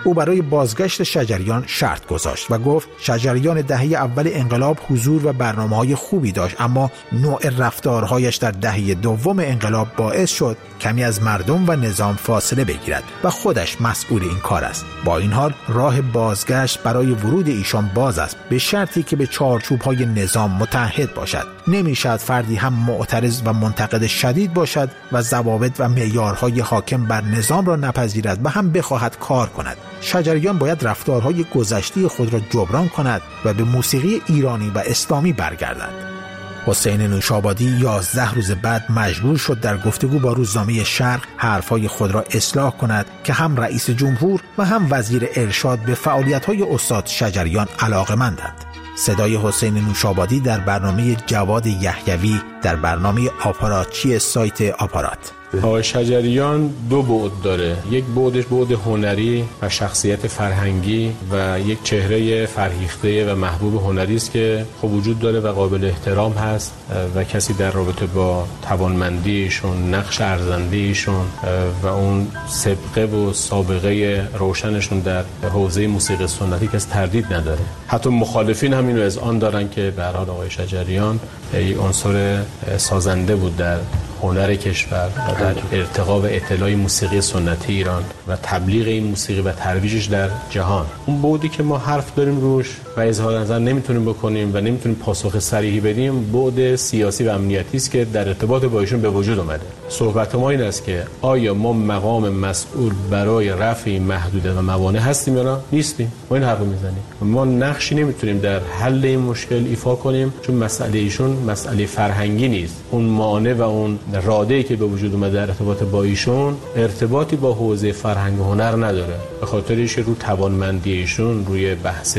او برای بازگشت شجریان شرط گذاشت و گفت شجریان دهه اول انقلاب حضور و برنامه‌های خوبی داشت، اما نوع رفتارهایش در دهه دوم انقلاب باعث شد کمی از مردم و نظام فاصله بگیرد و خودش مسئول این کار است. با این حال راه بازگشت برای ورود ایشان باز است، به شرطی که به چارچوب‌های نظام متحد باشد. نمی‌شود فردی هم معترض و منتقد شدید باشد و ضوابط و معیارهای حاکم بر نظام را نپذیرد و هم بخواهد کار کند. شجریان باید رفتارهای گذشته خود را جبران کند و به موسیقی ایرانی و اسلامی برگردد. حسین نوشابادی 11 روز بعد مجبور شد در گفتگو با روزنامه شرق حرفای خود را اصلاح کند که هم رئیس جمهور و هم وزیر ارشاد به فعالیت‌های استاد شجریان علاقه‌مندند. صدای حسین نوشابادی در برنامه جواد یحیوی در برنامه آپاراتچی سایت آپارات. آقای شجریان دو بعد داره، یک بعدش بعد هنری و شخصیت فرهنگی و یک چهره فرهیخته و محبوب هنری است که خب وجود داره و قابل احترام هست و کسی در رابطه با توانمندیشون، نقش ارزنده‌ایشون و اون سابقه و سابقه روشنشون در حوزه موسیقی سنتی کسی تردید نداره. حتی مخالفین هم اینو اذعان دارن که به هر حال آقای شجریان یک عنصر سازنده بود در هنر کشور و در ارتقا و اطلاع موسیقی سنتی ایران و تبلیغ این موسیقی و ترویجش در جهان. اون بعدی که ما حرف داریم روش و اظهار نظر نمیتونیم بکنیم و نمیتونیم پاسخ صریحی بدیم، بعد سیاسی و امنیتی است که در ارتباط با ایشون به وجود اومده. صحبت ما این است که آیا ما مقام مسئول برای رفع این محدودیت و موانع هستیم یا نه؟ نیستیم. ما این حرفو میزنیم. ما نقشی نمیتونیم در حل این مشکل ایفا کنیم چون مسئله ایشون مسئله فرهنگی نیست. اون مانع و اون راده‌ای که به وجود اومده در ارتباط با ایشون ارتباطی با حوزه فرهنگ و هنر نداره. به خاطر اینکه رو توانمندی ایشون، روی بحث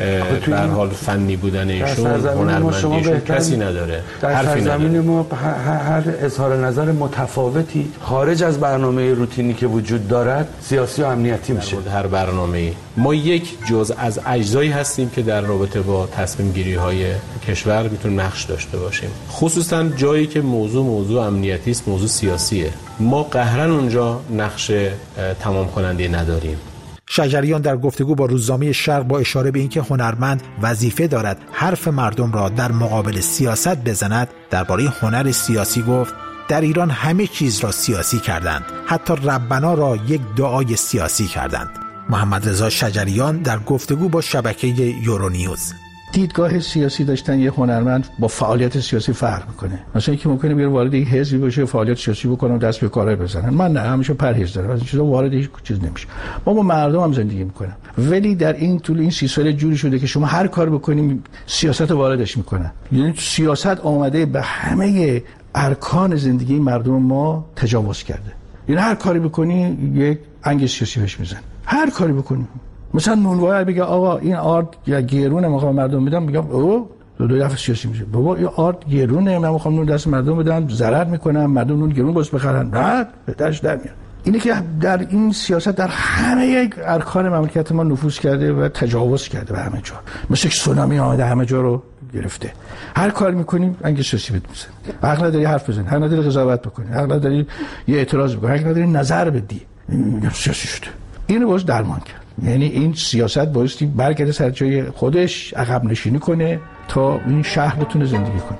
به هر حال فنی بودن ایشون، هنرمندی ایشون کسی نداره. در سرزمین ما هر اظهار نظر متفاوتی خارج از برنامه روتینی که وجود دارد سیاسی و امنیتی میشه. هر برنامه‌ای ما یک جزء از اجزایی هستیم که در رابطه با تصمیم گیری های کشور میتونیم نقش داشته باشیم، خصوصا جایی که موضوع امنیتی است، موضوع سیاسیه. ما قهرن اونجا نقش تمام کننده نداریم. شجریان در گفتگو با روزنامه شرق با اشاره به اینکه هنرمند وظیفه دارد حرف مردم را در مقابل سیاست بزند، درباره هنر سیاسی گفت در ایران همه چیز را سیاسی کردند، حتی ربنا را یک دعای سیاسی کردند. محمد رضا شجریان در گفتگو با شبکه یورونیوز: دیدگاه سیاسی داشتن یه هنرمند با فعالیت سیاسی فرق میکنه. مثلا اینکه ممکنه بیاره وارد یک حزبی بشه، فعالیت سیاسی بکنه و دست به کارای بزنن. من نه، همیشه پرهیز دارم از این چیزا، وارد هیچ چیز نمیشه. ما با مردم هم زندگی میکنیم، ولی در این طول این 30 سال جوری شده که شما هر کار بکنیم سیاست واردش میکنن. یعنی سیاست آمده به همه ارکان زندگی مردم ما تجاوز کرده. یعنی هر کاری بکنی یک انگ سیاسی بهش میزنه. هر کاری بکنی. مثلا نونوایی بگه آقا این آرد یا گرونه میخوام مردم بدم، میگم او دو دفعه سیاسی میشه. بابا این آرد گرونه، من میخوام نون دست مردم بدم، ضرر میکنم، مردم نون گرون باز بخرن، بعد بهترش در میاد. اینه که در این سیاست در همه ارکان مملکت ما نفوذ کرده و تجاوز کرده به همه جا. مثل یک سونامی آمده همه جا رو گرفته. هر کار میکنیم انگ سیاسی بهت میزنه. حق نداری حرف بزنی، حق نداری قضاوت بکنی، حق نداری یه اعتراض بکنی، حق نداری نظر بدی. سیاسی شده. اینو باز درمان کرد. یعنی این سیاست بایستی برگرده سر جای خودش، عقب نشینی کنه تا این شهر بتونه زندگی کنه.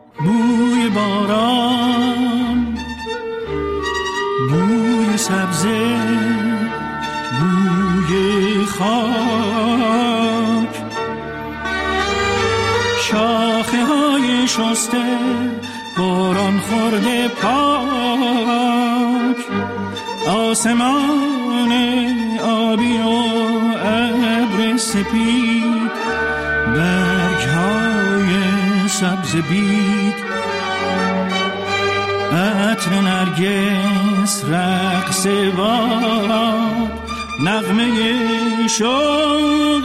بوی باران، بوی سبزه، بوی خاک، شاخه های شسته، باران خورده پاک، آسمان آبی و ابر سپید، برگ‌های سبز بید، عطر نرگس، رقص باد، نغمه شوق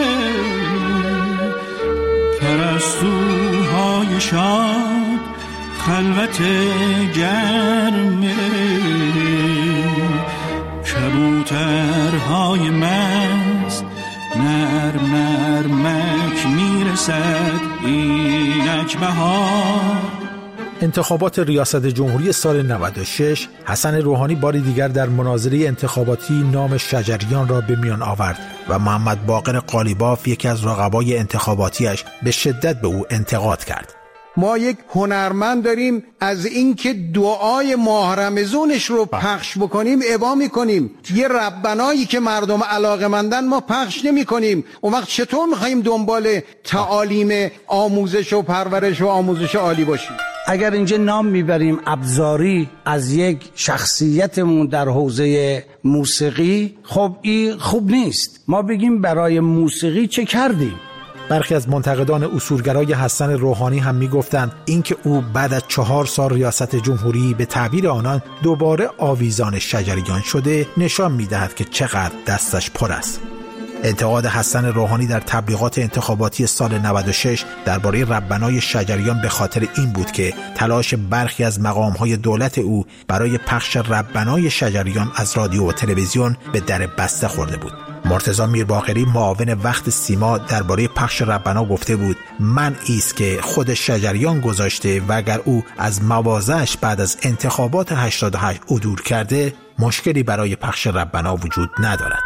پرستوهای شاد، خلوت گرم کبوترهای مست، نرم نرمک میرسد اینک بهار، انتخابات ریاست جمهوری سال 96 حسن روحانی بار دیگر در مناظره انتخاباتی نام شجریان را به میان آورد و محمد باقر قالیباف یکی از رقبای انتخاباتیش به شدت به او انتقاد کرد. ما یک هنرمند داریم، از اینکه دعای ماه رمضانش رو پخش بکنیم ابا میکنیم، یه ربنایی که مردم علاقه‌مندن ما پخش نمیکنیم. اون وقت چطور میخوایم دنبال تعالیم آموزش و پرورش و آموزش عالی باشیم؟ اگر اینجا نام میبریم ابزاری از یک شخصیتمون در حوزه موسیقی، خب این خوب نیست. ما بگیم برای موسیقی چه کردیم. برخی از منتقدان اصولگرای حسن روحانی هم میگفتند اینکه او بعد از 4 سال ریاست جمهوری به تعبیر آنان دوباره آویزان شجریان شده نشان میدهد که چقدر دستش پر است. انتقاد حسن روحانی در تبلیغات انتخاباتی سال 96 درباره ربنای شجریان به خاطر این بود که تلاش برخی از مقام‌های دولت او برای پخش ربنای شجریان از رادیو و تلویزیون به در بسته خورده بود. مرتضی میرباقری معاون وقت سیما درباره پخش ربنا گفته بود منعی است که خود شجریان گذاشته و اگر او از مواضعش بعد از انتخابات 88 عدول کرده مشکلی برای پخش ربنا وجود ندارد.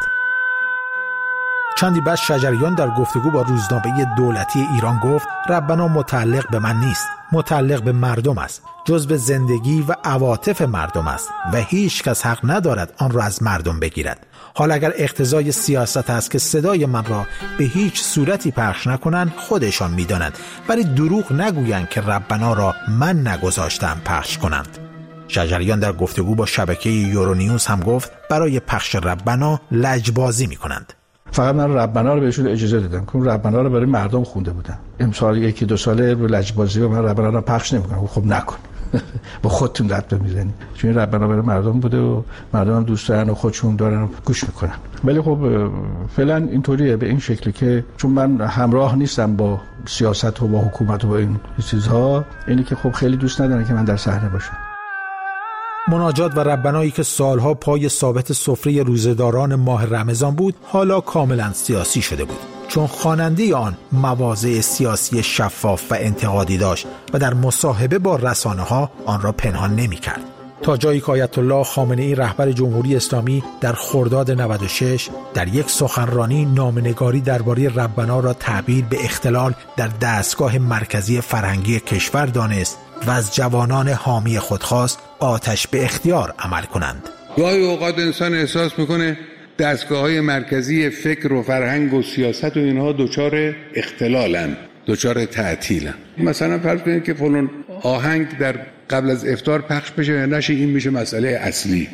چندی بعد شجریان در گفتگو با روزنامه دولتی ایران گفت ربنا متعلق به من نیست، متعلق به مردم است، جزء زندگی و عواطف مردم است و هیچ کس حق ندارد آن را از مردم بگیرد. حالا اگر اقتضای سیاست است که صدای من را به هیچ صورتی پخش نکنند خودشان می‌دانند، ولی دروغ نگویند که ربنا را من نگذاشتم پخش کنند. شجریان در گفتگو با شبکه یورونیوز هم گفت برای پخش ربنا لجبازی می‌کنند. فقط من ربنا رو بهشون اجازه دادم که ربنا رو برای مردم خونده بودم. امسال 1-2 ساله رو لجبازی و من ربنا رو پخش نمی‌کنم. خب نکن. با خودتون دست میزنید، چون این ربنا برای مردم بوده و مردم هم دوست دارن و خودشون دارن گوش میکنن. ولی خب فعلا اینطوریه به این شکلی که چون من همراه نیستم با سیاست و با حکومت و با این چیزها، اینی که خب خیلی دوست ندارن که من در صحنه باشم. مناجات و ربنایی که سالها پای ثابت سفره روزه‌داران ماه رمضان بود حالا کاملا سیاسی شده بود، چون خواننده آن مواضع سیاسی شفاف و انتقادی داشت و در مصاحبه با رسانه‌ها آن را پنهان نمی‌کرد. تا جایی که آیت الله خامنه‌ای رهبر جمهوری اسلامی در خرداد 96 در یک سخنرانی نامه‌نگاری درباره ربنا را تعبیر به اختلال در دستگاه مرکزی فرهنگی کشور دانست و از جوانان حامی خود خواست آتش به اختیار عمل کنند. گاهی اوقات انسان احساس میکنه دستگاه‌های مرکزی فکر و فرهنگ و سیاست و اینها دچار اختلالن، دچار تعطیلن. مثلا فرض کنید که فلان آهنگ در قبل از افطار پخش بشه یا نشه، این میشه مسئله اصلی.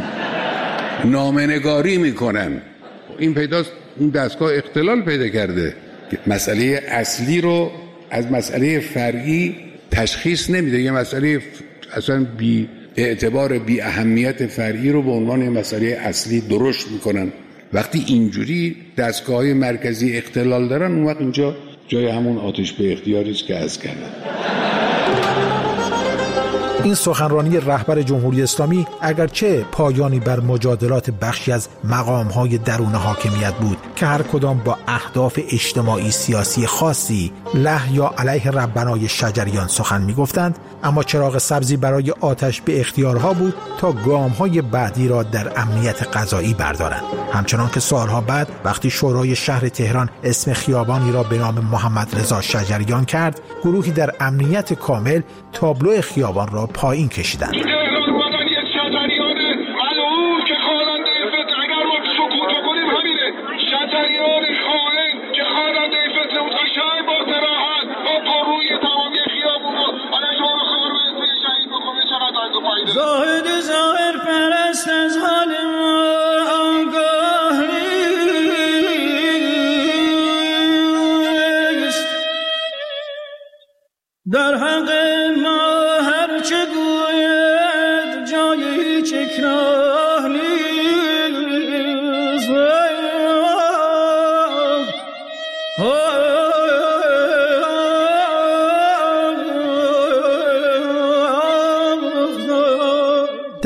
نامه‌نگاری میکنن، این پیداست اون دستگاه اختلال پیدا کرده. مسئله اصلی رو از مسئله فرعی تشخیص نمیده، یه مسئله اصلا بی اعتبار بی اهمیت فرعی رو به عنوان مسئله اصلی درشت میکنن. وقتی اینجوری دستگاه‌های مرکزی اختلال دارن، اون وقت اینجا جای همون آتش به اختیاری است که عرض کردم. این سخنرانی رهبر جمهوری اسلامی اگرچه پایانی بر مجادلات بخشی از مقام‌های درون حاکمیت بود که هر کدام با اهداف اجتماعی سیاسی خاصی له یا علیه ربنای شجریان سخن می‌گفتند، اما چراغ سبزی برای آتش به اختیارها بود تا گام‌های بعدی را در امنیت غذایی بردارند. همچنان که سالها بعد وقتی شورای شهر تهران اسم خیابانی را به نام محمد رضا شجریان کرد، گروهی در امنیت کامل تابلو خیابان را پایین کشیدند. ظاهر پرست از حال ما آگاه نیست، در حق ما هر چه گوید جای هیچ اکراه نیست.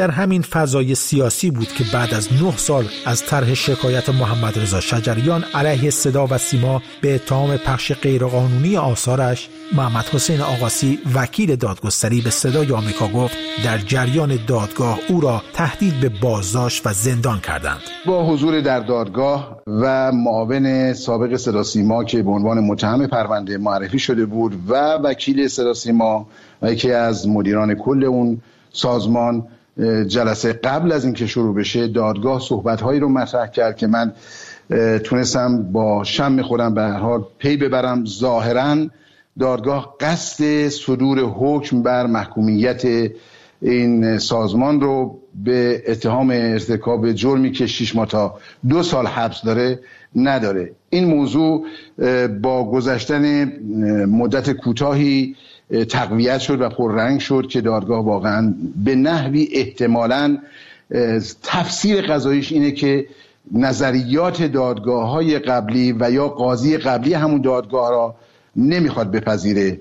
در همین فضای سیاسی بود که بعد از 9 سال از طرح شکایت محمد رضا شجریان علیه صدا و سیما به اتهام پخش غیرقانونی آثارش، محمد حسین آقاسی وکیل دادگستری به صدای آمریکا گفت در جریان دادگاه او را تهدید به بازداشت و زندان کردند. با حضور در دادگاه و معاون سابق صدا سیما که به عنوان متهم پرونده معرفی شده بود و وکیل صدا سیما و یکی از مدیران کل اون سازمان، جلسه قبل از اینکه شروع بشه دادگاه صحبت‌هایی رو مطرح کرد که من تونستم با شم خودم به هر حال پی ببرم. ظاهراً دادگاه قصد صدور حکم بر محکومیت این سازمان رو به اتهام ارتکاب جرمی که 6 ماه تا 2 سال حبس داره نداره. این موضوع با گذشتن مدت کوتاهی تقویت شد و پررنگ شد که دادگاه واقعا به نحوی احتمالاً تفسیر قضاییش اینه که نظریات دادگاه‌های قبلی و یا قاضی قبلی همون دادگاه را نمیخواد بپذیره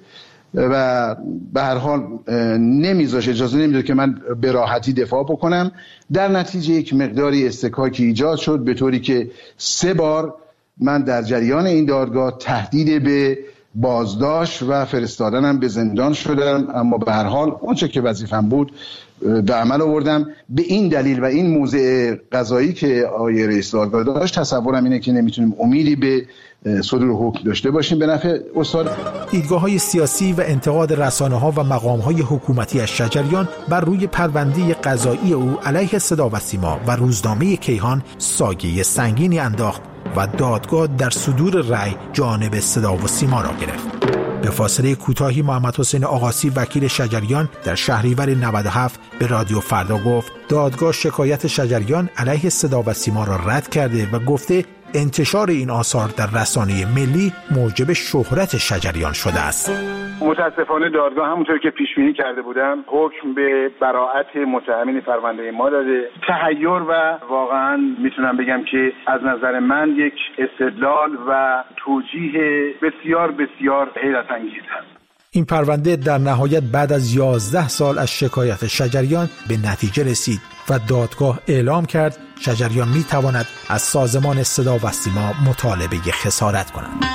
و به هر حال نمیذاشه، اجازه نمیده که من به راحتی دفاع بکنم. در نتیجه یک مقداری استکاکی ایجاد شد به طوری که 3 بار من در جریان این دادگاه تهدید به بازداشت و فرستادنم به زندان شدم، اما به هر حال اونچه که وظیفم بود به عمل آوردم. به این دلیل و این موضع قضایی که آقای رئیس دادگاه داشت، تصورم اینه که نمیتونیم امیدی به صدور حکم داشته باشیم به نفع استاد. دیدگاه‌های سیاسی و انتقاد رسانه‌ها و مقام‌های حکومتی از شجریان بر روی پرونده قضایی او علیه صدا و سیما و روزنامه کیهان سایه سنگینی انداخت و دادگاه در صدور رأی جانب صدا و سیما را گرفت. به فاصله کوتاهی محمد حسین آقاسی وکیل شجریان در شهریور 97 به رادیو فردا گفت دادگاه شکایت شجریان علیه صدا و سیما را رد کرده و گفته انتشار این آثار در رسانه ملی موجب شهرت شجریان شده است. متاسفانه دادگاه همونطور که پیش بینی کرده بودم حکم به براءت متهمین پرونده ما داده. تحیر و واقعا میتونم بگم که از نظر من یک استدلال و توجیه بسیار بسیار حیرت انگیز است. این پرونده در نهایت بعد از 11 سال از شکایت شجریان به نتیجه رسید و دادگاه اعلام کرد شجریان میتواند از سازمان صدا و سیما مطالبه خسارت کند.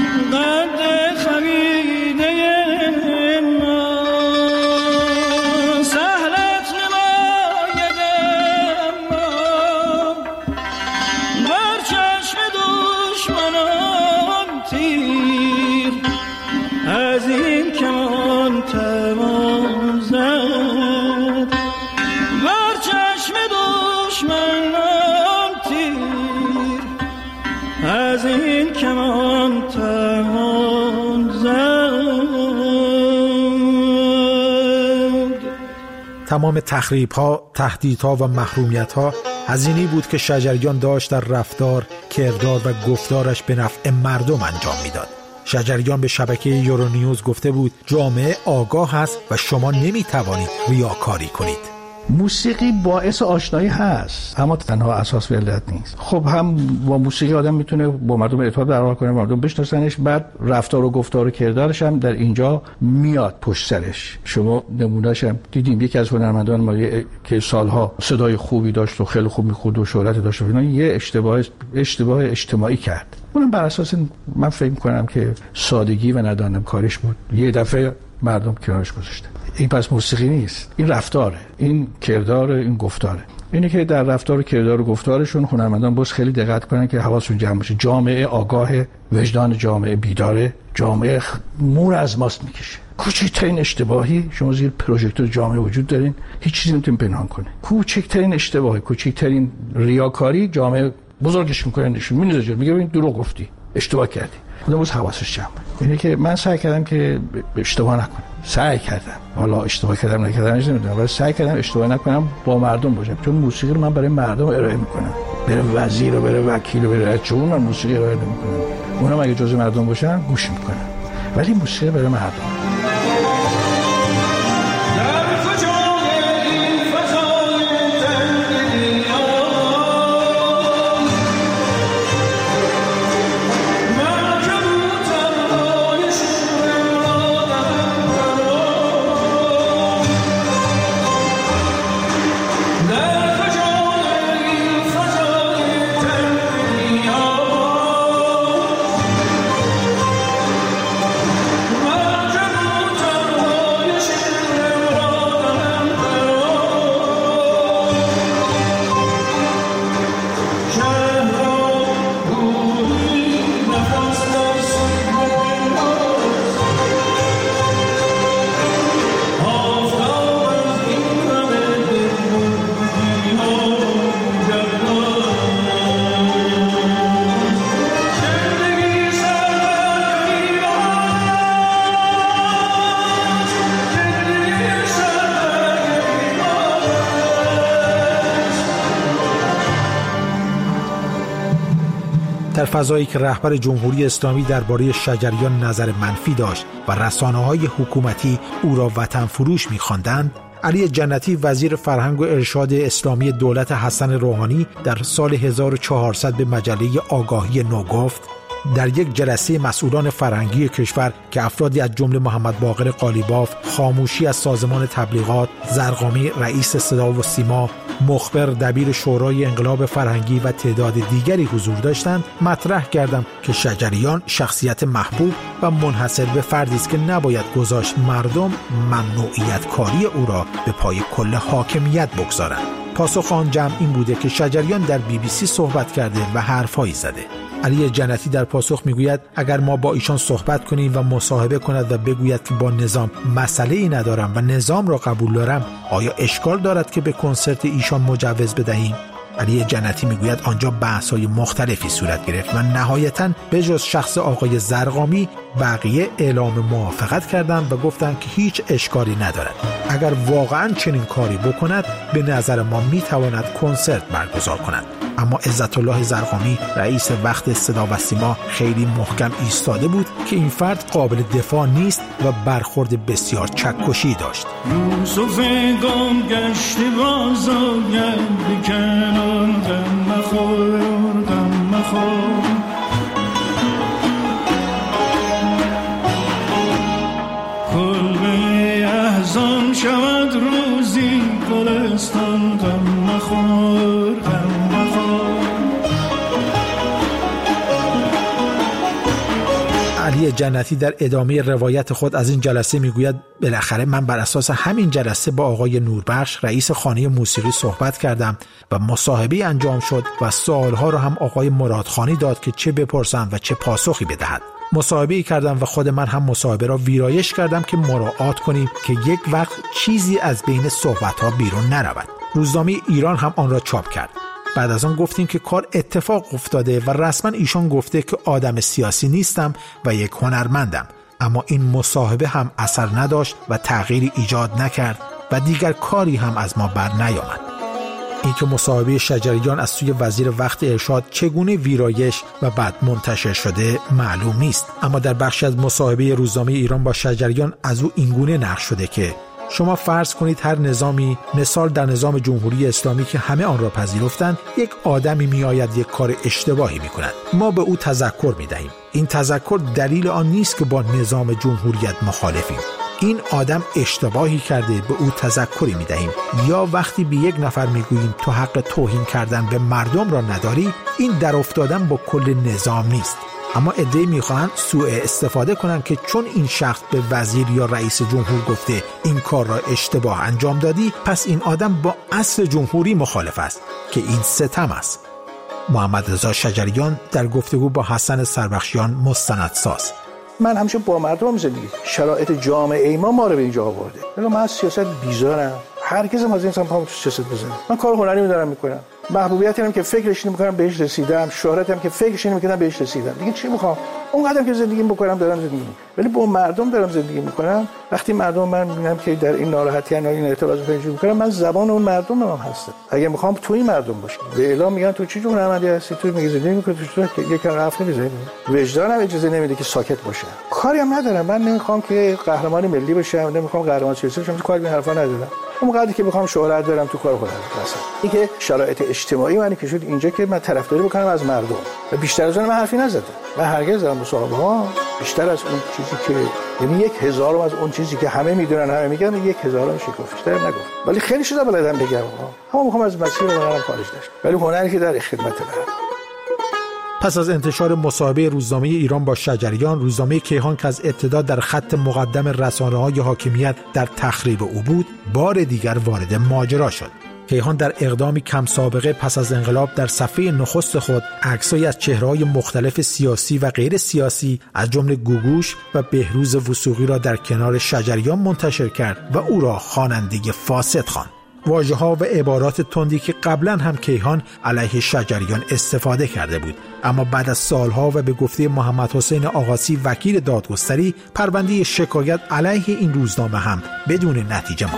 تمام تخریب‌ها، تهدیدها و محرومیت‌ها هزینه‌ای بود که شجریان داشت در رفتار، کردار و گفتارش به نفع مردم انجام میداد. شجریان به شبکه یورونیوز گفته بود جامعه آگاه است و شما نمیتوانید ریاکاری کنید. موسیقی باعث آشنایی هست اما تنها اساس و علت نیست. خب هم با موسیقی آدم میتونه با مردم ارتباط برقرار کنه، مردم بشناسنش، بعد رفتار و گفتار و کردارش هم در اینجا میاد پشت سرش. شما نمونه‌اش هم دیدیم یکی از هنرمندان ما که سالها صدای خوبی داشت و خیلی خوب میخوند و شهرت داشت و اینا یه اشتباه اجتماعی کرد. اونم بر اساس من فکر می‌کنم که سادگی و ندانم کارش بود. یه دفعه مردم کنارش گذاشتن. این پس موسیقی نیست، این رفتاره، این کردار، این گفتاره. اینه که در رفتار و کردار و گفتارشون هنرمندان باز خیلی دقت کنن که حواسشون جمع باشه. جامعه آگاه، وجدان جامعه بیداره، جامعه مور از ماست میکشه. کوچکترین اشتباهی شما زیر پروژکتور جامعه وجود دارین، هیچ چیزی نمیتونین پنهان کنه. کوچکترین اشتباهی، کوچکترین ریاکاری جامعه بزرگش میکنه، نشون میده، میگه این دروغ گفتی، اشتباه کردی. خودمون حواسش جمع. اینه که من سعی کردم که اشتباه نکنم. سعی کردم. حالا اشتباه کردم نکردم نمیدونم، ولی سعی کردم اشتباه نکنم، با مردم باشم. چون موسیقی رو من برای مردم ارائه میکنم. بره وزیر و بره وکیل و بره چون من موسیقی ارائه نمیکنم. اونم اگه جزء مردم باشن گوش میکنم. ولی موسیقی برای مردم. در فضایی که رهبر جمهوری اسلامی درباره شجریان نظر منفی داشت و رسانه‌های حکومتی او را وطن فروش می‌خواندند، علی جنتی وزیر فرهنگ و ارشاد اسلامی دولت حسن روحانی در سال 1400 به مجله آگاهی نو گفت: در یک جلسه مسئولان فرهنگی کشور که افرادی از جمله محمد باقر قالیباف، خاموشی از سازمان تبلیغات، زرقامی رئیس صدا و سیما، مخبر دبیر شورای انقلاب فرهنگی و تعداد دیگری حضور داشتند، مطرح کردم که شجریان شخصیت محبوب و منحصر به فردی است که نباید گذاشت مردم ممنوعیت کاری او را به پای کل حاکمیت بگذارند. پاسخ آن جمع این بوده که شجریان در BBC صحبت کرده و حرفایی زده. علی جنتی در پاسخ میگوید اگر ما با ایشان صحبت کنیم و مصاحبه کند و بگوید که با نظام مسئله‌ای ندارم و نظام را قبول دارم، آیا اشکال دارد که به کنسرت ایشان مجوز بدهیم؟ علی جنتی میگوید آنجا بحث‌های مختلفی صورت گرفت و نهایتاً به جز شخص آقای زرقامی بقیه اعلام موافقت کردند و گفتند که هیچ اشکالی ندارد. اگر واقعاً چنین کاری بکند به نظر ما میتواند کنسرت برگزار کند. اما عزت الله زرقامی رئیس وقت صدا و سیما خیلی محکم ایستاده بود که این فرد قابل دفاع نیست و برخورد بسیار چکشی داشت. یوسف گم گشت باز آید کنون غم مخور غم مخور کلبه احزان شود روزی گلستان غم مخور غم مخور. علی جنتی در ادامه روایت خود از این جلسه میگوید بالاخره من بر اساس همین جلسه با آقای نوربخش رئیس خانه موسیقی صحبت کردم و مصاحبه انجام شد و سوالها را هم آقای مرادخانی داد که چه بپرسم و چه پاسخی بدهد. مصاحبه کردم و خود من هم مصاحبه را ویرایش کردم که مراعات کنیم که یک وقت چیزی از بین صحبت‌ها بیرون نرود. روزنامه ایران هم آن را چاپ کرد. بعد از آن گفتیم که کار اتفاق افتاده و رسما ایشان گفته که آدم سیاسی نیستم و یک هنرمندم. اما این مصاحبه هم اثر نداشت و تغییری ایجاد نکرد و دیگر کاری هم از ما بر نیامد. این که مصاحبه شجریان از سوی وزیر وقت ارشاد چگونه ویرایش و بعد منتشر شده معلوم نیست، اما در بخشی از مصاحبه روزنامه ایران با شجریان از او اینگونه نقل شده که شما فرض کنید هر نظامی، مثال در نظام جمهوری اسلامی که همه آن را پذیرفتند، یک آدمی میآید یک کار اشتباهی میکند، ما به او تذکر میدهیم. این تذکر دلیل آن نیست که با نظام جمهوریت مخالفیم. این آدم اشتباهی کرده، به او تذکری میدهیم. یا وقتی به یک نفر میگوییم تو حق توهین کردن به مردم را نداری، این در افتادن با کل نظام نیست. اما عده‌ای میخواهند سوء استفاده کنند که چون این شخص به وزیر یا رئیس جمهور گفته این کار را اشتباه انجام دادی، پس این آدم با اصل جمهوری مخالف است که این ستم است. محمد رضا شجریان در گفتگو با حسن سربخشیان مستندساز: من همیشه با مردم زندگی، شرایط جامعه ما رو به اینجا آورده. من از سیاست بیزارم، هرگز هم از این پامو تو سیاست بزنم. من کار هنری دارم میکنم، محبوبیتی هم که فکرش نمی‌کنم بهش رسیدم، شهرتی هم که فکرش نمی‌کردم بهش رسیدم. دیگه چی می‌خوام؟ اونقدرم که زندگی بکنم دارم زندگی می‌کنم، ولی با مردم دارم زندگی می‌کنم. وقتی مردم من می‌بینم که در این ناراحتی یا این اعتراض پیدا می‌کنم، من زبان اون مردم هم هستم. اگه می‌خوام توی مردم باشم، به اعلام میگن تو چی جور عملی هستی، تو میگی زندگی می‌کنی، تو یکم رفت نمی‌ذاری. وجدانم اجازه نمیده که ساکت باشم. کاری هم ندارم. من نمی‌خوام که قهرمان ملی بشم، نمی‌خوام قهرمان سیاسی بشم، کاری به حرفا ندارم. اونقدری که بخوام شهرت دارم تو کار خودم مثلا. این که شرایط اجتماعی من که شد اینجا که من طرفداری بکنم از مردم و بیشتر از اون من حرفی نزدم. من هرگز در مصاحبه‌ها بیشتر از اون چیزی که یعنی 1000 از اون چیزی که همه میدونن همه میگن 1000 شکوفش بیشتر نگفت. ولی خیلی چیزا بلدم بگم. اما میخوام از مسیر هنرم خارج نشم. ولی هنری که در خدمت من. پس از انتشار مصاحبه روزنامه ایران با شجریان، روزنامه کیهان که از ابتدا در خط مقدم رسانه‌های حاکمیت در تخریب او بود، بار دیگر وارد ماجرا شد. کیهان در اقدامی کم سابقه پس از انقلاب در صفحه نخست خود عکسایی از چهره‌های مختلف سیاسی و غیر سیاسی از جمله گوگوش و بهروز وثوقی را در کنار شجریان منتشر کرد و او را خواننده فاسد خواند. واژه‌ها و عبارات تندی که قبلا هم کیهان علیه شجریان استفاده کرده بود، اما بعد از سالها و به گفته محمد حسین آقاسی وکیل دادگستری، پرونده شکایت علیه این روزنامه هم بدون نتیجه ماند.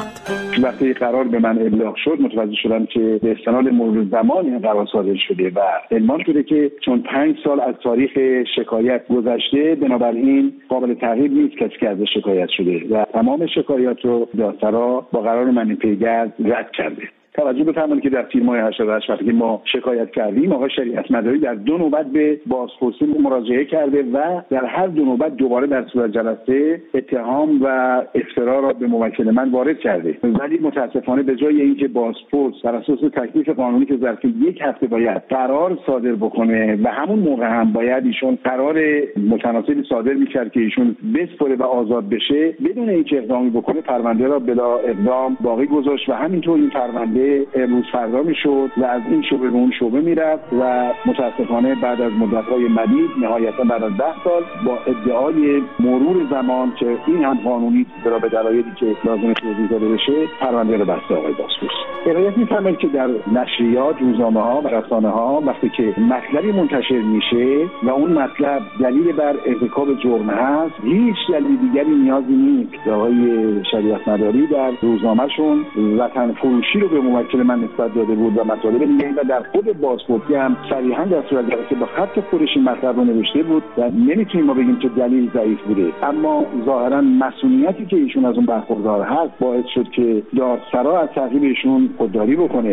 وقتی قرار به من ابلاغ شد متوجه شدم که به استناد مرور زمان این قرار صادر شده و اعلام شده که چون 5 سال از تاریخ شکایت گذشته، بنابراین قابل تغییر نیست کسی که ازش شکایت شده و تمام شکایات رو دادسرا با قرار من پیگرد رد کرده. توجه بفرمایید که در تیر ماه 88 وقتی ما شکایت کردیم، آقای شریعت مداری در 2 نوبت به بازپرسی مراجعه کرده و در هر 2 نوبت دوباره در صورت جلسه اتهام و افترا را به موکل من وارد کرده. ولی متاسفانه به جای اینکه بازپرس بر اساس تکلیف قانونی که ظرف 1 هفته باید قرار صادر بکنه و همون موقع هم باید ایشون قرار متناسبی صادر می‌کرد که ایشون بسپره و آزاد بشه، بدون اینکه اقدامی بکنه پرونده را بلا اقدام باقی گذاشت و همینطور این پرونده امروز فردا میشد و از این شعبه به اون شعبه میرفت و متاسفانه بعد از مدت‌های مدید نهایتا بعد از 10 سال با ادعای مرور زمان که این هم قانونی برای به دلایلی که لازم توضیح داده بشه پرونده رو بسته آقای بازپرس. ارائه می‌فرمایید که در نشریات، روزنامه‌ها و رسانه‌ها وقتی که مطلبی منتشر میشه و اون مطلب دلیل بر ارتکاب جرم هست، هیچ دلیل دیگری نیازی نیست که آقای شریعت مداری در روزنامه‌شون وطن فروشی رو به موکل من نسبت داده بود و مطالب دیگه و در خود بازپرسی هم صریحا در صورت جلسه با خط خودش این مطلب رو نوشته بود و نمیتونیم ما بگیم که دلیل ضعیف بوده، اما ظاهرا مسئولیتی که ایشون از اون برخوردار هست باعث شد که دادسرا از تعقیب ایشون خودداری بکنه.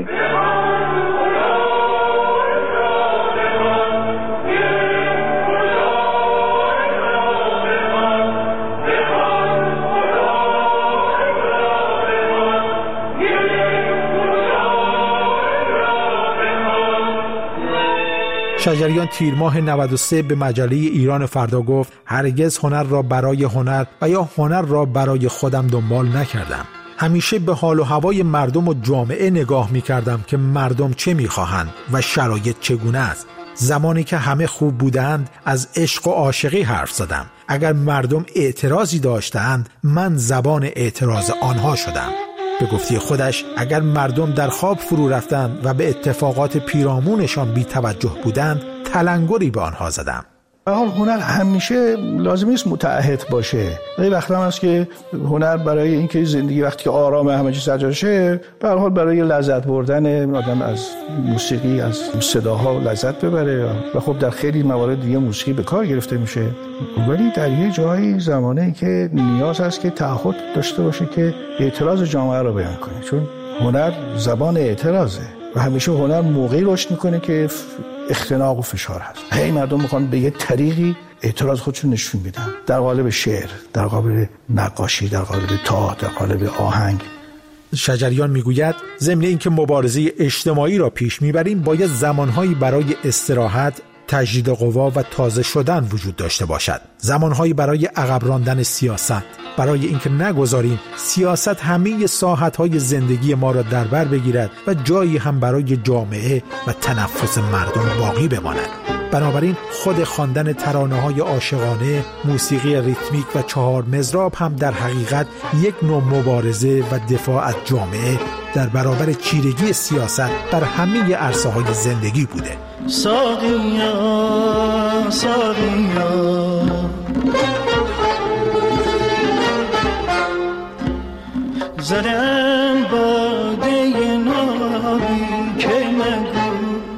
شجریان تیر ماه 93 به مجله ایران فردا گفت هرگز هنر را برای هنر و یا هنر را برای خودم دنبال نکردم. همیشه به حال و هوای مردم و جامعه نگاه می کردم که مردم چه می خواهند و شرایط چگونه است. زمانی که همه خوب بودند از عشق و عاشقی حرف زدم. اگر مردم اعتراضی داشتند من زبان اعتراض آنها شدم. به گفته خودش اگر مردم در خواب فرو رفتند و به اتفاقات پیرامونشان بی توجه بودند تلنگری به آنها زدم. به حال هنر همیشه لازم نیست متعهد باشه. این وقت هم هست که هنر برای اینکه زندگی وقتی که آرام همه چیز سجا شه، به حال برای لذت بردن آدم از موسیقی، از صداها لذت ببره و خب در خیلی موارد دیگه موسیقی به کار گرفته میشه. ولی در یه جایی زمانه‌ای که نیاز هست که تعهد داشته باشه که اعتراض جامعه رو بیان کنه، چون هنر زبان اعتراضه و همیشه هنر موقعی رشد میکنه که اختناق و فشار هست. هی مردم میخوان به یه طریقی اعتراض خودشون نشون بدن، در قالب شعر، در قالب نقاشی، در قالب تئاتر، در قالب آهنگ. شجریان میگوید ضمن اینکه مبارزه اجتماعی را پیش میبریم باید زمانهایی برای استراحت، تجدید قوا و تازه شدن وجود داشته باشد. زمانهایی برای عقب راندن سیاست، برای اینکه نگذاریم سیاست همه ساحت‌های زندگی ما را در بر بگیرد و جایی هم برای جامعه و تنفس مردم باقی بماند. بنابراین خود خواندن ترانه‌های عاشقانه، موسیقی ریتمیک و 4 مضراب هم در حقیقت یک نوع مبارزه و دفاع از جامعه در برابر چیرگی سیاست در همه عرصه‌های زندگی بوده. ساقیا ساقیا زدم باده نابی که مگو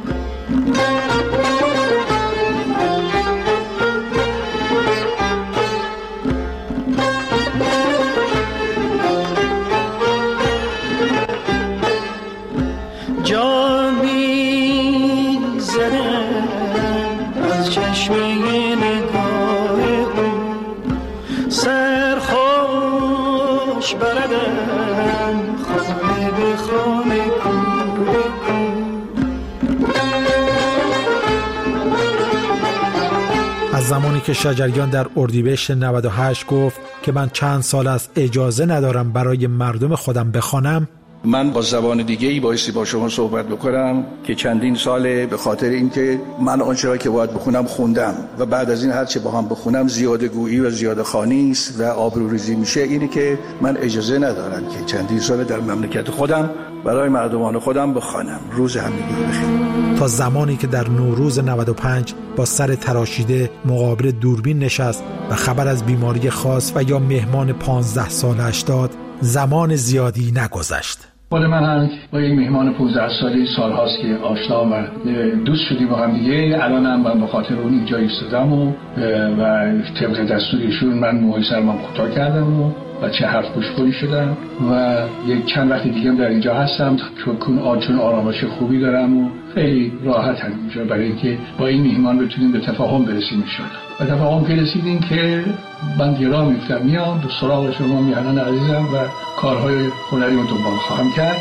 جامی زدم از چشمه نگاه او سرخوش بردم خانه به خانه کو. از زمانی که شجریان در اردیبهشت 98 گفت که من چند سال است اجازه ندارم برای مردم خودم بخوانم، من با زبان دیگه‌ای بایستی با شما صحبت بکنم که چندین ساله به خاطر اینکه من آنچه که باید بخونم خوندم و بعد از این هر چه با هم بخونم زیاده گویی و زیاده خوانی است و آبروریزی میشه، اینی که من اجازه ندارم که چندین سال در مملکت خودم برای مردمان خودم بخوانم. روز همگی بخیر. تا زمانی که در نوروز 95 با سر تراشیده مقابل دوربین نشست و خبر از بیماری خاص و یا مهمان 15 سالش داد، زمان زیادی نگذشت. خود من هم با یک مهمان 15 ساله سالهاست که آشنا و دوست شدیم با هم دیگه. الان هم من به خاطر اون اینجا ایستادم و طبق دستور ایشون من موهای سرم کوتاه کردم و چه حرف گوشخوری شدم و یک چند وقت دیگه هم در اینجا هستم چون آرامش خوبی دارم و خیلی راحتم اینجا برای اینکه با این مهمان بتونیم به تفاهم برسیم انشالله. به تفاهم که رسیدیم که من گرا میفتم میام به سراغ شما میهنان عزیزم و کارهای هنری رو دنبال خواهم کرد.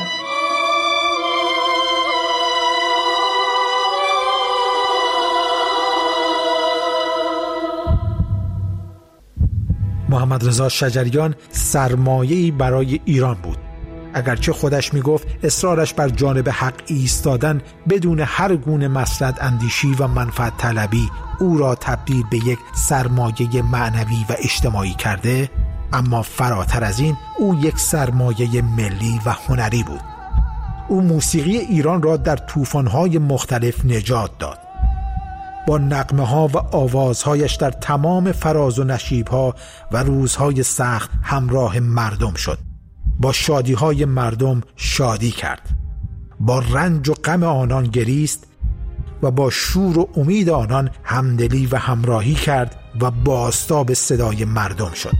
محمد رضا شجریان سرمایه‌ای برای ایران بود. اگرچه خودش میگفت اصرارش بر جانب حق ایستادن بدون هر گونه مصلحت اندیشی و منفعت طلبی او را تبدیل به یک سرمایه معنوی و اجتماعی کرده، اما فراتر از این او یک سرمایه ملی و هنری بود. او موسیقی ایران را در طوفان‌های مختلف نجات داد. با نغمه‌ها و آوازهایش در تمام فراز و نشیب‌ها و روزهای سخت همراه مردم شد. با شادی‌های مردم شادی کرد. با رنج و غم آنان گریست و با شور و امید آنان همدلی و همراهی کرد و بازتاب صدای مردم شد.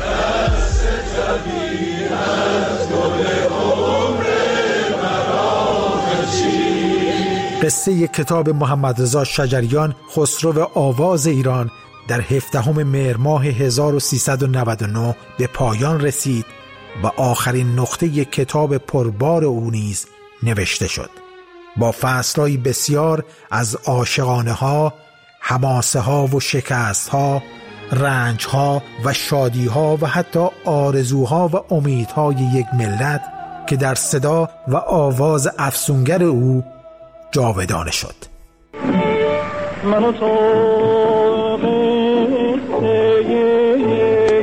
قصه کتاب محمد رضا شجریان خسرو آواز ایران در 17 مهر ماه 1399 به پایان رسید و آخرین نقطه کتاب پربار او نیز نوشته شد. با فصل‌های بسیار از عاشقانه‌ها، حماسه‌ها و شکست‌ها، رنج‌ها و شادی‌ها و حتی آرزوها و امیدهای یک ملت که در صدا و آواز افسونگر او جاودانه شد. من و تو قصه یک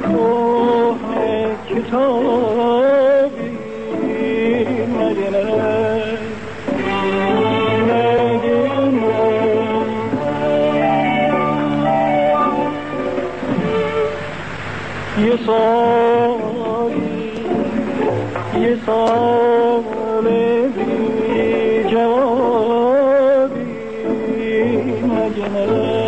کتابی مدینه یه سال بی جوابی مدینه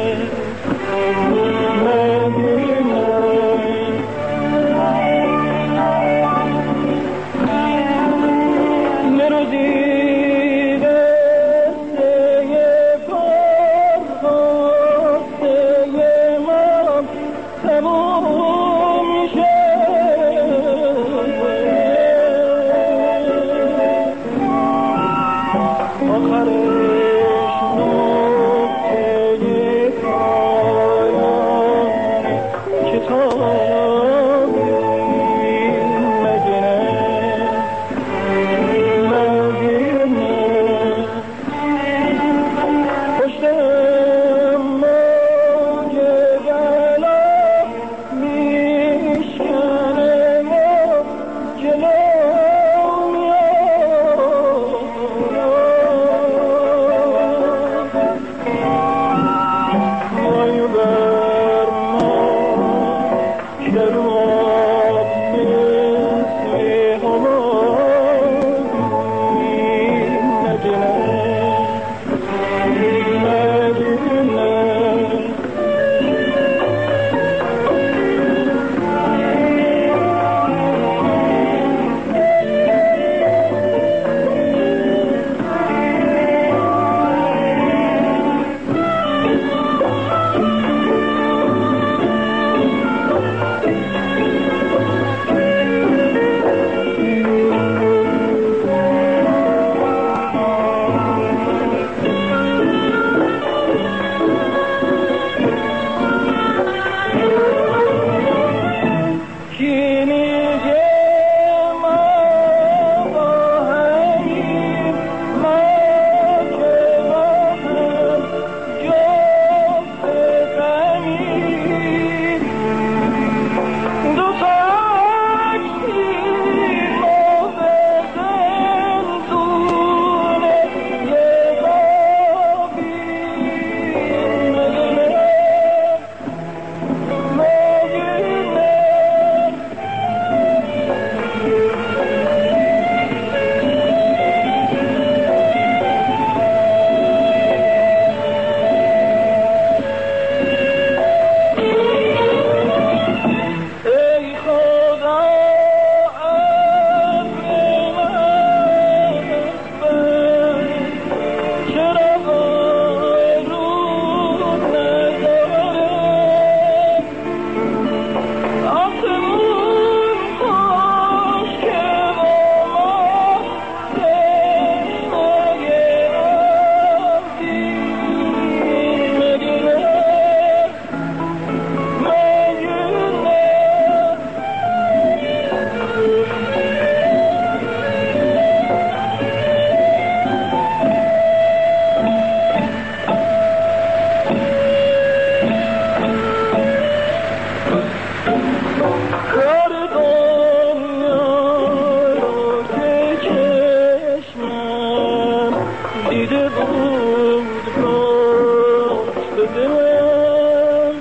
دلم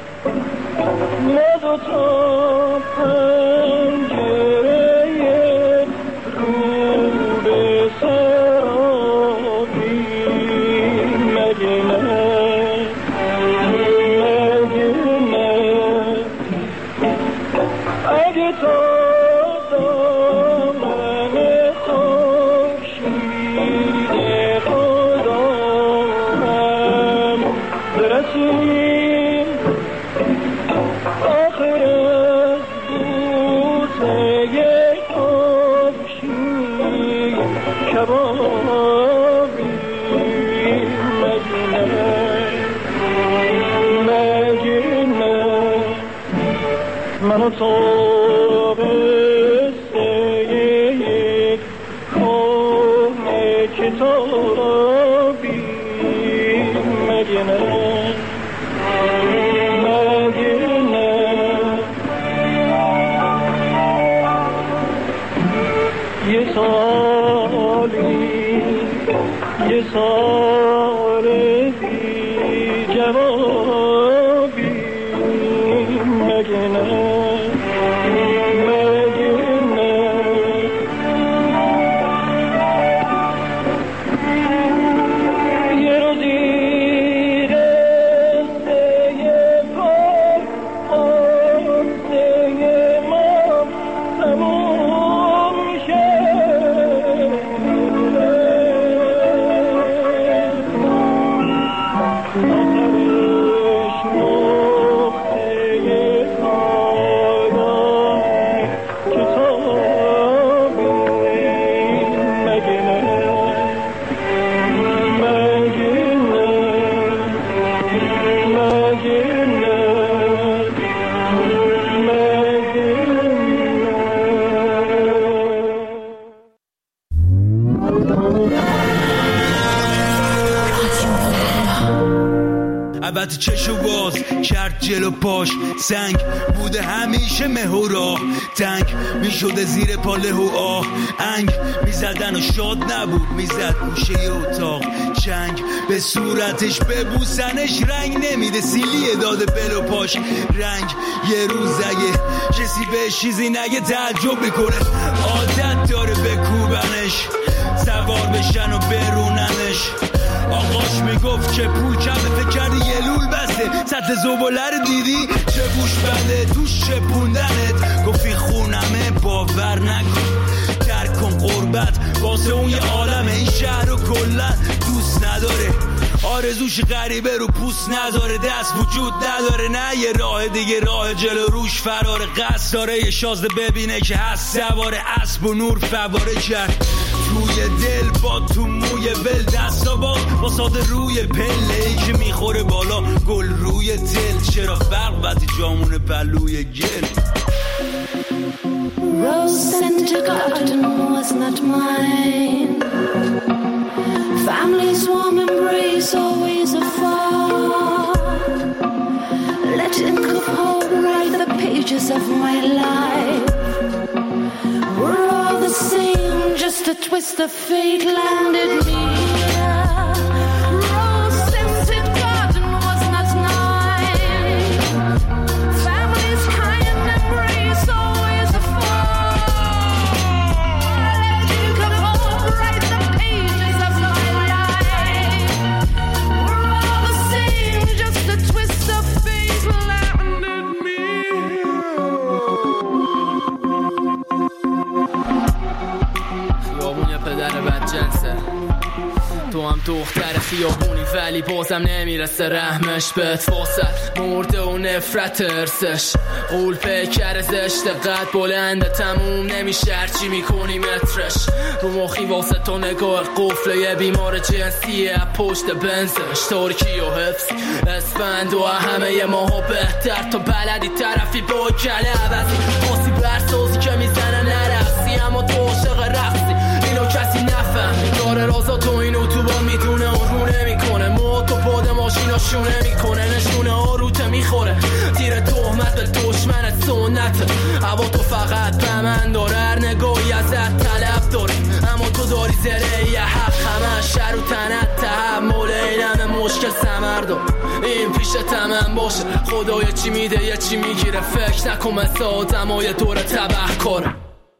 ما دوتا پنجره رو به سرابی مگه نه اگه تو دامن خورشید خدا هم برسیم آخر از بوسه خورشید کبابی مگه نه من و تو قصه یک کهنه کتابی مگه نه یه سال بی جوابی مگه نه یه روزی رسته پاک آسته ما تموم شه البته چشو باز کرد جلو پاش سنگ بوده همیشه مهورا تنگ میشده زیر پاله و آه انگ میزدن و شاد نبود میزد گوشه اتاق چنگ به صورتش ببوسنش رنگ نمیده سیلیه داده بلو پاش رنگ یه روز اگه کسی به چیزی نگه تعجب میکنه عادت داره بکوبنش سوار بشن و بروننش آقاش میگفت که پول کمه فکر کردی یه لول بسته سطح زباله رو دیدی چه بوش بنده توش چپوندنت گفتی خونمه باور نکن ترک کن قربت واسه اون یه عالمه این شهر رو کلن دوست نداره آرزوش غریبه رو پوست نداره دست وجود نداره نه یه راه دیگه راه جلو روش فراره قصد داره یه شازده ببینه که هست سوار اسب و نور فواره کرد روی دل با تو موی ول دستا با ساده روی پله که میخوره بالا گل روی دل چرا فرق وقتی جامون پلوی گل Rose scented garden was not mine Family's warm embrace always afar Let ink of hope write the pages of my life We're all the same, just a twist of fate landed me here Rose scented garden was not mine Family's kind embrace always afar Let ink of hope write the pages of my life We're all the same, just a twist of fate landed me خیابون یه پدر بدجنسه تو هم دختر خیابونی ولی بازم نمیرسه رحمش بهت فاصل مرده و نفرت ارسش قول پیکر زشت قد بلنده تموم نمیشه هرچی میکنی مترش رو مخی واسه تو نگاه قفل یه بیمار جنسیه پشت بنزش ترکی و حفظ اسفند و همه یه ماها بهتر تو بلدی طرفی با کله عوضی خاصی برسازی که میزنه نرقصی اما تو عاشق رقصی اینو کسی نفهم داره رازا تو اینو تو با میدونه اون رو نمیکنه ما تو پاد ماشینا شونه میکنه نشونه آروته میخوره تیر تهمت به دشمنت سنت هوا تو فقط به من داره هر نگاهی ازت طلب داره اما تو داری زره یه حق همه شر و تنت تحمل اینم مشکل سمر فردا این پیش تمام باشه خدای چی میده یه چی میگیره فکر نکن مثل آدمای دور تبه کاره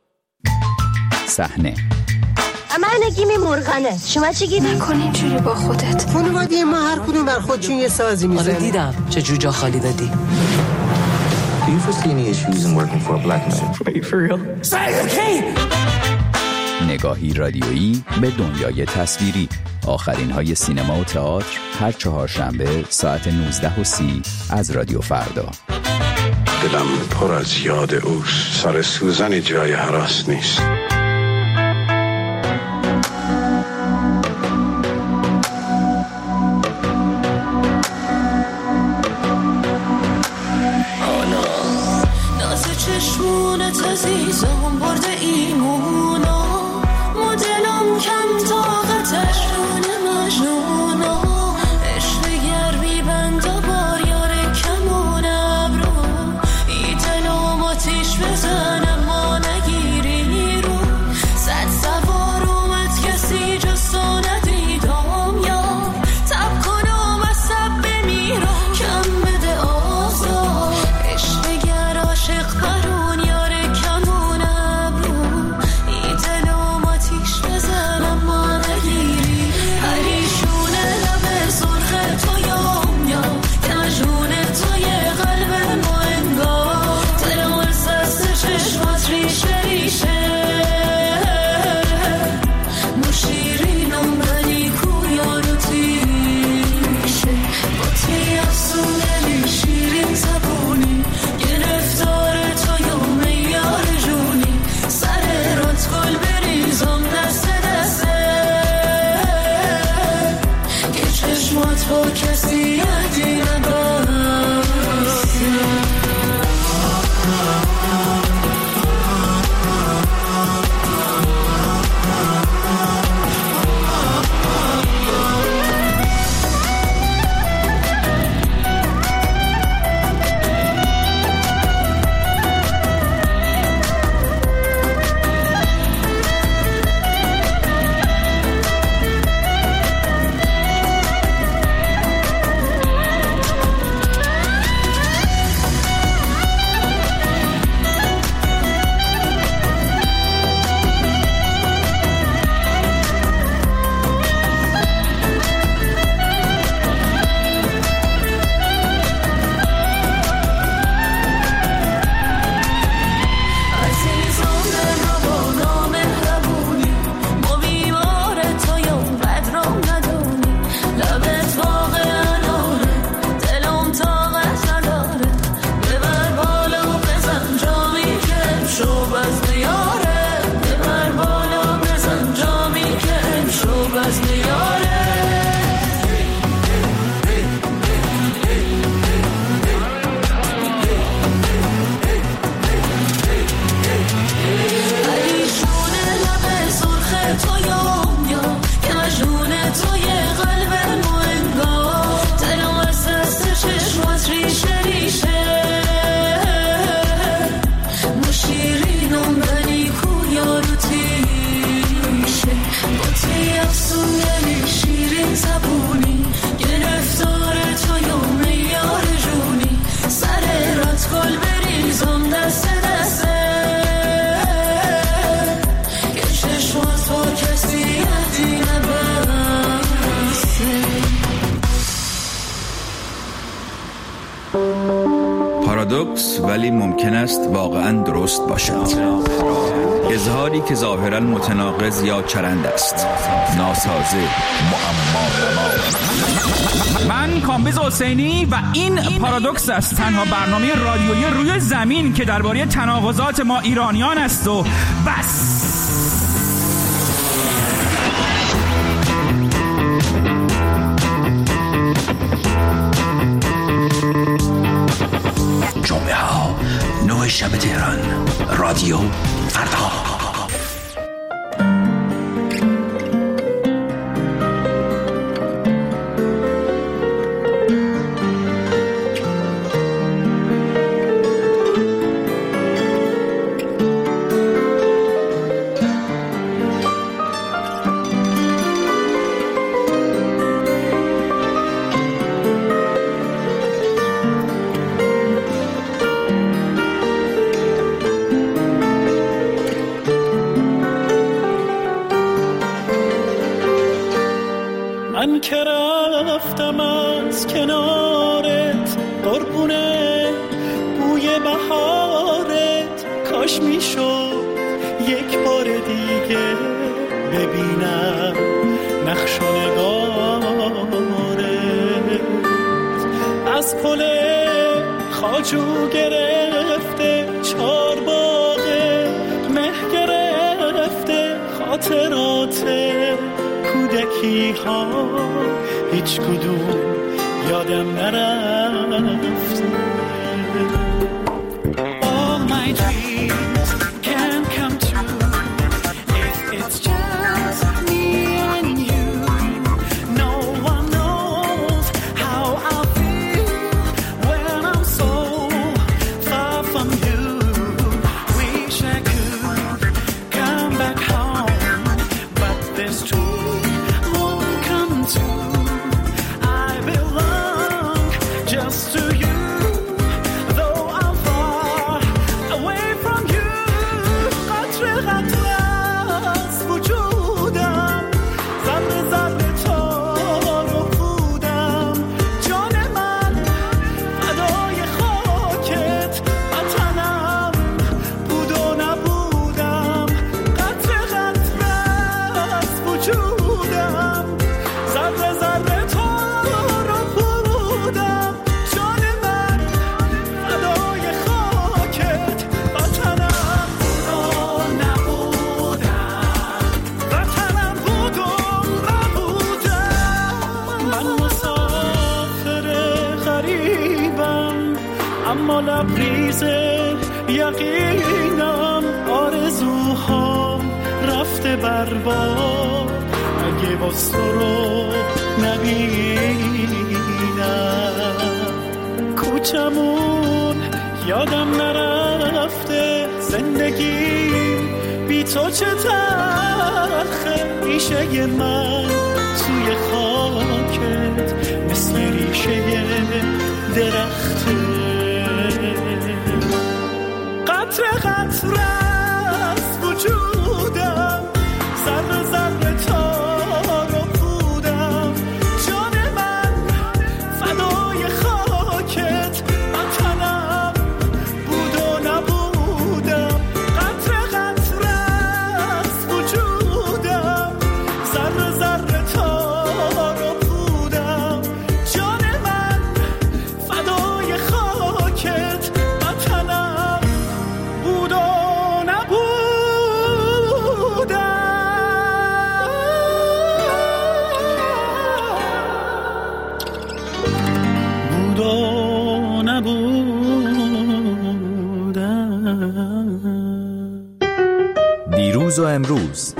صحنه من گیمی مرغانه شما چی گیمی؟ نکن اینجوری با خودت خانواده ما هر کدوم بر خودشون یه سازی میزنه. آره دیدم چه جوجا خالی دادی. Do you foresee any issues in working for a black man? Wait, for real? Say the key! نگاهی رادیویی به دنیای تصویری. آخرین های سینما و تئاتر هر چهارشنبه ساعت 19:30 از رادیو فردا. دلم پر از یاد اوست. سر سوزن جای هراس نیست. چشمونت عزیزم برده ایمونا مدلم کم طاقتش رون مجنونا عشق گرمی بند و بار یار کمون ابرو ای دلم آتیش بزنم ما نگیری رو صد سوار اومد کسی جستو ندیدم یا تب کنم از سب بمیرم کم بده آزاد عشق گر عاشق برون پارادوکس ولی ممکن است واقعا درست باشد. اظهاری که ظاهرا متناقض یا چرند است، ناسازه، معما. من کامبیز حسینی و این پارادوکس است، تنها برنامه رادیویی روی زمین که درباره تناقضات ما ایرانیان است و بس. جمعه ها 9 شب تهران، رادیو فردا. کاش میشد یک بار دیگه ببینم نقش و نگارت از پل خواجو گرفته چار باغ مه گرفته خاطرات کودکی ها هیچ کدوم یادم نرفته. All my dreams can come true if it's just me and you. No one knows how I feel when I'm so far from you. Wish I could come back home, but this dream won't come true. I belong just to you. اما لبریز یقینم آرزوهام رفته برباد اگه باز تو رو نبینم. کوچمون یادم نرفته زندگی بی تو چه تلخه. ریشه من توی خاکت مثل ریشه درخته. قطره قطره از وجودم ذره ذره تار و پودم. جان من فدای خاکت وطنم بود و نبودم. قطره قطره از وجودم ذره ذره تار و پودم. جان من فدای خاکت وطنم بود و دیروز و امروز،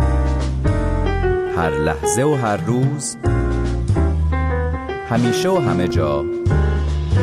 هر لحظه و هر روز، همیشه و همه جا،